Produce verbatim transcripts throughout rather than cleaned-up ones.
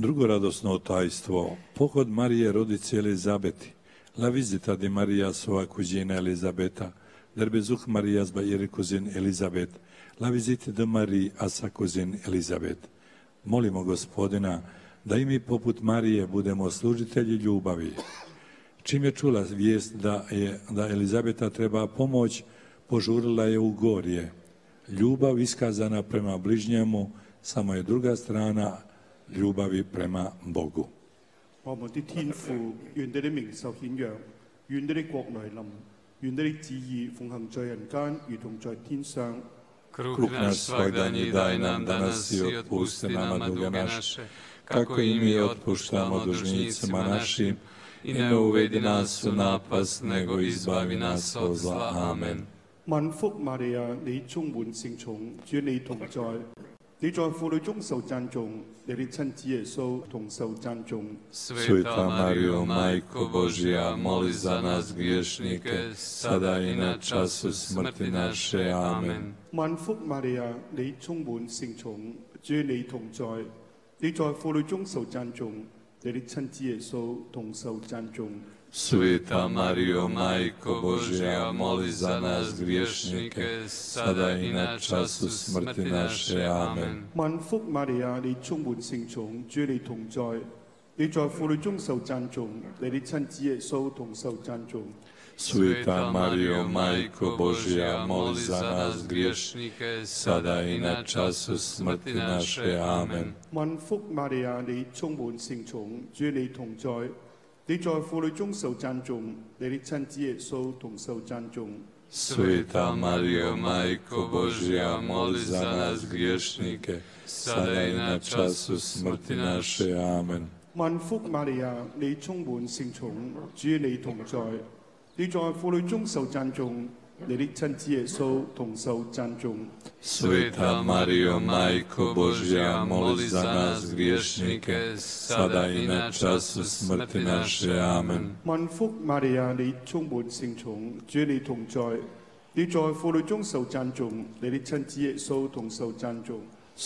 Drugo radosno tajstvo, pohod Marije rodice Elizabeti, la visita di Maria sua cugina Elisabeta, der Besuch Marias bei ihrer Cousine Elisabeth, la visita di Marie a sa cousine Elisabeth. Molimo Gospodina da i mi poput Marije budemo služitelji ljubavi. Čim je čula vijest da je da Elizabeta treba pomoć, požurila je u gorje. Ljubav iskazana prema bližnjemu samo je druga strana ljubavi prema Bogu. 我們的天父，願你的名受顯揚，願你的國來臨，願你的旨意奉行在人間，如同在天上。 Kruh naš svagdanji daj nam danas i otpusti nama duge naše, kako i mi otpuštamo dužnicima našim, i ne uvedi nas u napast, nego izbavi nas od zla. Amen. 萬福瑪利亞，你充滿聖寵，主你同在，你在婦女中受讚頌，你的親子耶穌同受讚頌。 Sveta Marijo, Majko Božja, moli za nas griješnike, sada i na času smrti naše. Amen. 萬福瑪利亞，你充滿聖寵，主你同在，你在婦女中受讚頌，你的親子耶穌同受讚頌。 Sveta Marijo, Majko Božja, moli za nas griješnike, sada i na času smrti naše. Amen. 萬福瑪利亞，你充滿聖寵，主你同在，你在婦女中受讚頌，你的親子耶穌同受讚頌。 Sveta Marijo, Majko Božja, moli za nas griješnike, sada i na času smrti naše. Amen. 萬福瑪利亞，你充滿聖寵，主你同在，你在婦女中受讚頌，你的親子耶穌同受讚頌。 Sveta Marijo, Majko Božja, moli za nas griješnike, sada i na času smrti naše. Amen. 萬福瑪利亞，你充滿聖寵，主你同在，你在婦女中受讚頌，你的親子耶穌同受讚頌。 Sveta Marijo, Majko Božja, moli za nas griješnike, sada i na času smrti naše. Amen. 萬福瑪利亞，你充滿聖寵，主你同在，你在婦女中受讚頌，你的親子耶穌同受讚頌。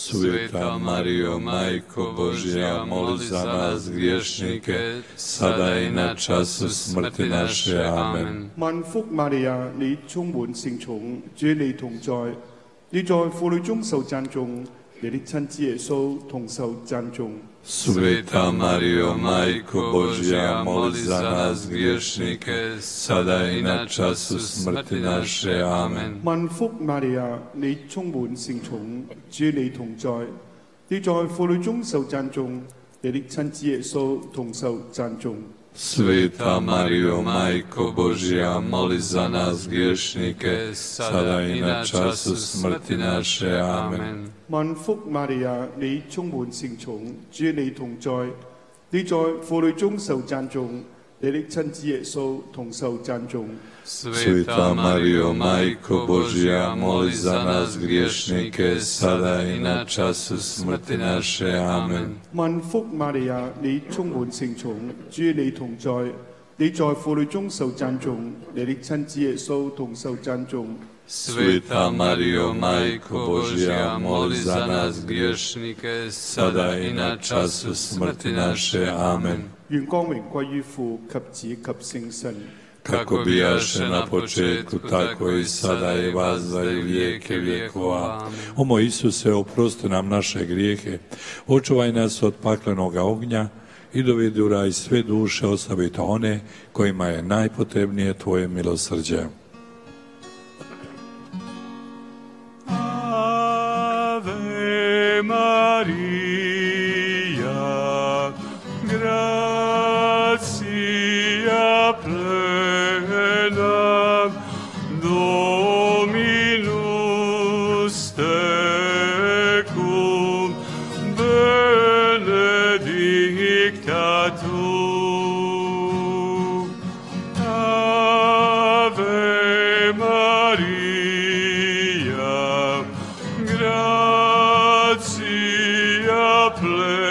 Sveta Marijo, Majko Božja, moli za nas griješnike, sada i na času smrti naše. Amen. 萬福瑪利亞，你充滿聖寵，主你同在，你在婦女中受讚頌，你的親子耶穌同受讚頌。 Sveta Marijo, Majko Božja, moli za nas griješnike, sada i na času smrti naše. Amen. 萬福瑪利亞，你充滿聖寵，主你同在，你在婦女中受讚頌，你的親子耶穌同受讚頌。 Sveta Marijo, Majko Božja, moli za nas griješnike, sada i na času smrti naše. Amen. 萬福瑪利亞，你充滿聖寵，主你同在，你在婦女中受讚頌，你的親子耶穌同受讚頌。 Sveta Marijo, Majko Božja, moli za nas griješnike, sada i na času smrti naše. Amen. 萬福瑪利亞，你充滿聖寵，主你同在，你在婦女中受讚頌，你的親子耶穌同受讚頌。 Sveta Marijo, Majko Božja, moli za nas griješnike, sada i na času smrti naše. Amen. 願光榮歸於父及子及聖神。 Kako bijaše na početku, tako i sada i vazda i vijeke vjekova. O moj Isuse, oprosti nam naše grijehe, očuvaj nas od paklenoga ognja i dovedi u raj sve duše, osobito one kojima je najpotrebnije tvoje milosrđe. Ave Maria, gratia plena, Dominus tecum, benedicta tu. Ave Maria, gratia plena,